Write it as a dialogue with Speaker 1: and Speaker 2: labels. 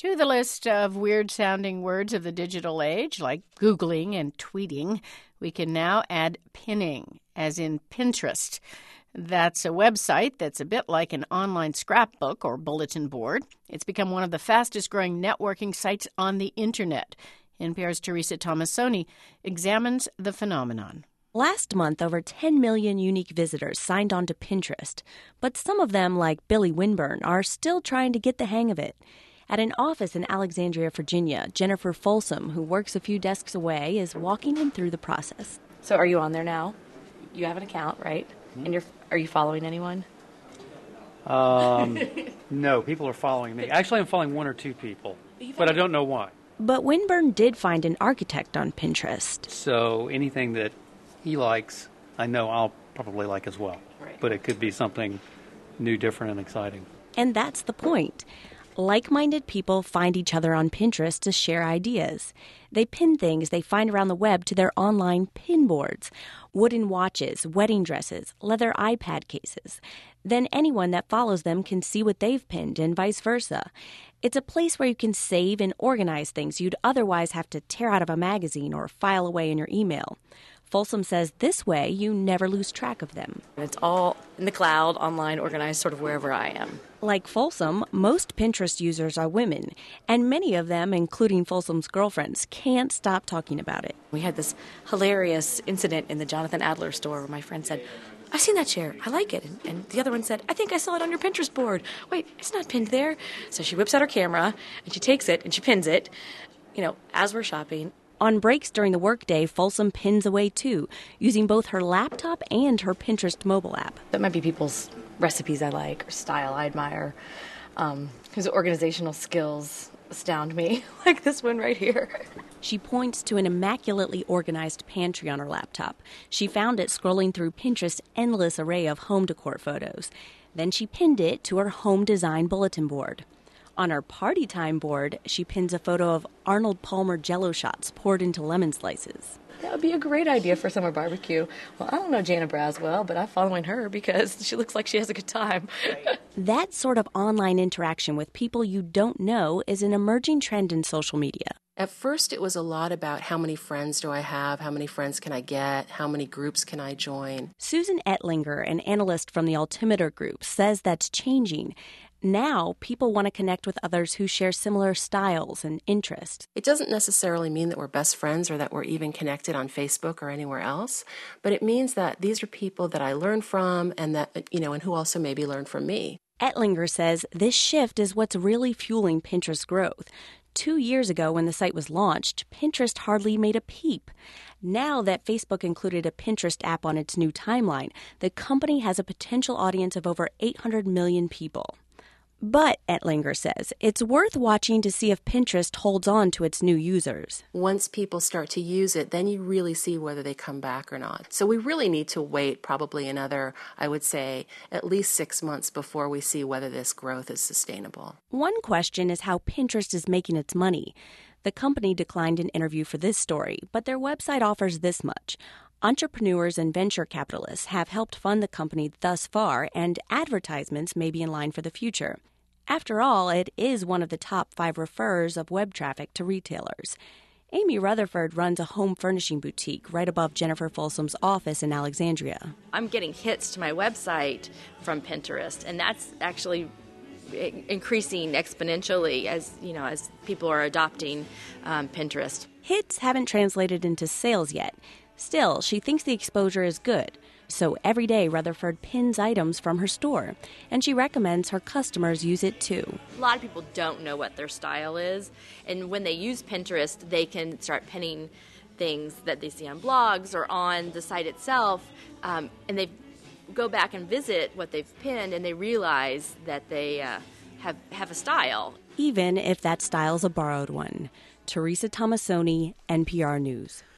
Speaker 1: To the list of weird-sounding words of the digital age, like Googling and tweeting, we can now add pinning, as in Pinterest. That's a website that's a bit like an online scrapbook or bulletin board. It's become one of the fastest-growing networking sites on the Internet. NPR's Teresa Tomasoni examines the phenomenon.
Speaker 2: Last month, over 10 million unique visitors signed on to Pinterest. But some of them, like Billy Winburn, are still trying to get the hang of it. At an office in Alexandria, Virginia, Jennifer Folsom, who works a few desks away, is walking him through the process. So are you on there now? You have an account, right? Mm-hmm. And are you following anyone?
Speaker 3: No, people are following me. Actually, I'm following one or two people, but I don't know why.
Speaker 2: But Winburn did find an architect on Pinterest.
Speaker 3: So anything that he likes, I know I'll probably like as well. Right. But it could be something new, different, and exciting.
Speaker 2: And that's the point. Like-minded people find each other on Pinterest to share ideas. They pin things they find around the web to their online pin boards. Wooden watches, wedding dresses, leather iPad cases. Then anyone that follows them can see what they've pinned and vice versa. It's a place where you can save and organize things you'd otherwise have to tear out of a magazine or file away in your email. Folsom says this way you never lose track of them.
Speaker 4: It's all in the cloud, online, organized, sort of wherever I am.
Speaker 2: Like Folsom, most Pinterest users are women, and many of them, including Folsom's girlfriends, can't stop talking about it.
Speaker 4: We had this hilarious incident in the Jonathan Adler store where my friend said, "I've seen that chair. I like it." And the other one said, "I think I saw it on your Pinterest board. Wait, it's not pinned there." So she whips out her camera, and she takes it, and she pins it, as we're shopping.
Speaker 2: On breaks during the workday, Folsom pins away too, using both her laptop and her Pinterest mobile app.
Speaker 4: That might be people's recipes I like or style I admire, whose organizational skills astound me, like this one right here.
Speaker 2: She points to an immaculately organized pantry on her laptop. She found it scrolling through Pinterest's endless array of home decor photos. Then she pinned it to her home design bulletin board. On her party time board, she pins a photo of Arnold Palmer Jell-O shots poured into lemon slices.
Speaker 4: That would be a great idea for summer barbecue. Well, I don't know Jana Braswell, but I'm following her because she looks like she has a good time.
Speaker 2: That sort of online interaction with people you don't know is an emerging trend in social media.
Speaker 5: At first, it was a lot about how many friends do I have, how many friends can I get, how many groups can I join.
Speaker 2: Susan Ettlinger, an analyst from the Altimeter Group, says that's changing. Now, people want to connect with others who share similar styles and interests.
Speaker 5: It doesn't necessarily mean that we're best friends or that we're even connected on Facebook or anywhere else, but it means that these are people that I learn from and that, and who also maybe learn from me.
Speaker 2: Ettlinger says this shift is what's really fueling Pinterest's growth. 2 years ago, when the site was launched, Pinterest hardly made a peep. Now that Facebook included a Pinterest app on its new timeline, the company has a potential audience of over 800 million people. But, Ettlinger says, it's worth watching to see if Pinterest holds on to its new users.
Speaker 5: Once people start to use it, then you really see whether they come back or not. So we really need to wait probably another, I would say, at least 6 months before we see whether this growth is sustainable.
Speaker 2: One question is how Pinterest is making its money. The company declined an interview for this story, but their website offers this much. Entrepreneurs and venture capitalists have helped fund the company thus far, and advertisements may be in line for the future. After all, it is one of the top 5 referrers of web traffic to retailers. Amy Rutherford runs a home furnishing boutique right above Jennifer Folsom's office in Alexandria.
Speaker 6: I'm getting hits to my website from Pinterest, and that's actually increasing exponentially as people are adopting Pinterest.
Speaker 2: Hits haven't translated into sales yet. Still, she thinks the exposure is good. So every day, Rutherford pins items from her store, and she recommends her customers use it too.
Speaker 6: A lot of people don't know what their style is, and when they use Pinterest, they can start pinning things that they see on blogs or on the site itself, and they go back and visit what they've pinned, and they realize that they have a style.
Speaker 2: Even if that style's a borrowed one. Teresa Tomasoni, NPR News.